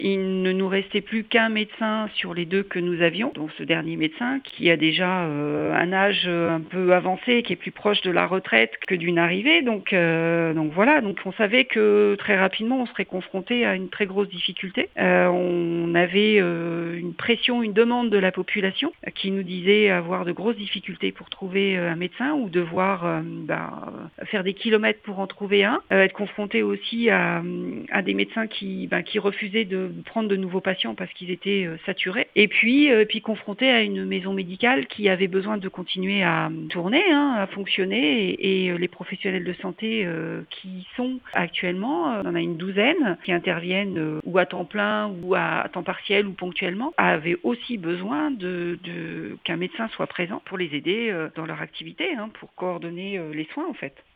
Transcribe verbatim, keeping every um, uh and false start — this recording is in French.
Il ne nous restait plus qu'un médecin sur les deux que nous avions, donc ce dernier médecin qui a déjà euh, un âge euh, un peu avancé, qui est plus proche de la retraite que d'une arrivée. Donc, euh, donc voilà, donc on savait que très rapidement on serait confronté à une très grosse difficulté. Euh, on avait euh, une pression, une demande de la population euh, qui nous disait avoir de grosses difficultés pour trouver euh, un médecin ou devoir euh, ben, euh, faire des kilomètres pour en trouver un, euh, être confronté aussi à, à des médecins qui, ben, qui refusaient de prendre de nouveaux patients parce qu'ils étaient euh, saturés, et puis, euh, puis confronté à une maison médicale qui avait besoin de continuer à tourner, hein, à fonctionner, et, et les professionnels de santé euh, qui sont actuellement, euh, on en a une douzaine qui interviennent euh, ou à temps plein ou à temps partiel ou ponctuellement, avaient aussi besoin de, de qu'un médecin soit présent pour les aider euh, dans leur activité, hein, pour coordonner euh, les soins en fait.